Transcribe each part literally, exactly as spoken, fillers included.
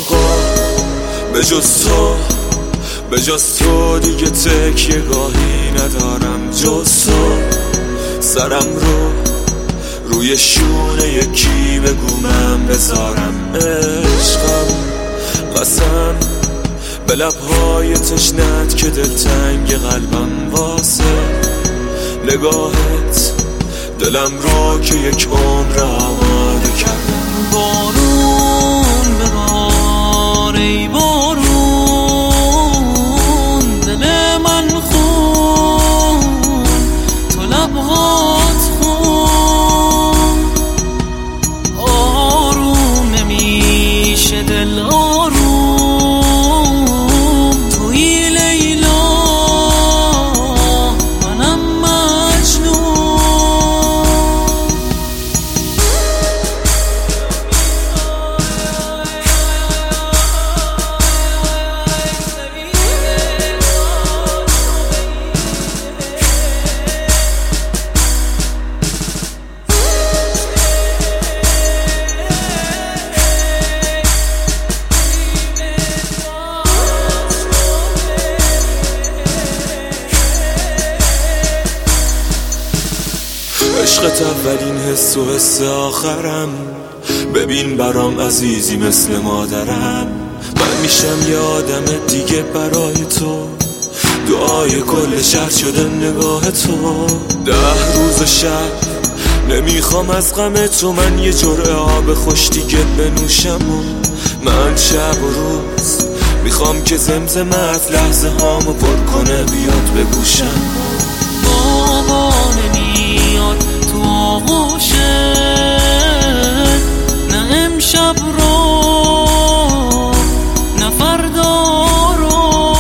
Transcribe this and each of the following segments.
آقا به جز تو به جز تو دیگه تکیه گاهی ندارم جز تو. سرم رو روی شونه یکی بگو من بذارم عشقم، قسم به لبهای تشنت که دلتنگ قلبم واسه نگاهت دلم رو که یک عمر آماده کردم. بارون ببار ای بارون دل من خون تو لبهات خون، آروم نمیشه دل آروم توی لیلا منم مجنون. عشقت اولین حس و حس آخرم، ببین برام عزیزی مثل مادرم. من میشم یه آدم دیگه برای تو، دعای کل شهر شده نگاه تو. ده روز و شب نمیخوام از غم تو من یه جرعه آب خوش دیگه بنوشم و من شب و روز میخوام که زمزمت لحظه هامو پر کنه بیاد به گوشم. بابا نمیاد تو آغوشت نه امشب رو نه فردا رو،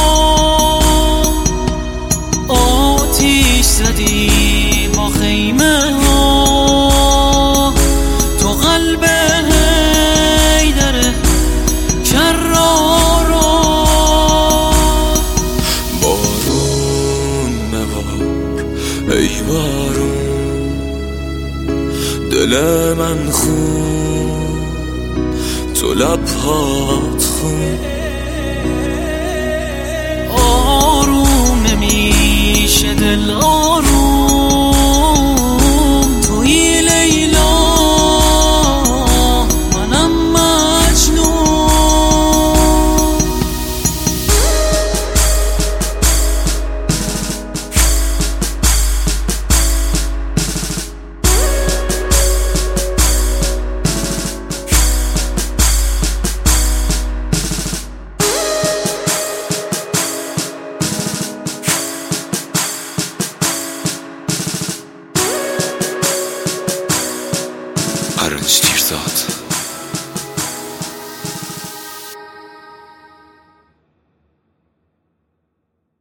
آتیش زدی با خیمه ها تو قلب حیدر کرار رو. بارون مبار ای بارون دل من خون تو لبهات خون، آروم نمیشه دل آروم توی لیلا منم مجنون. Arınç Tirzat.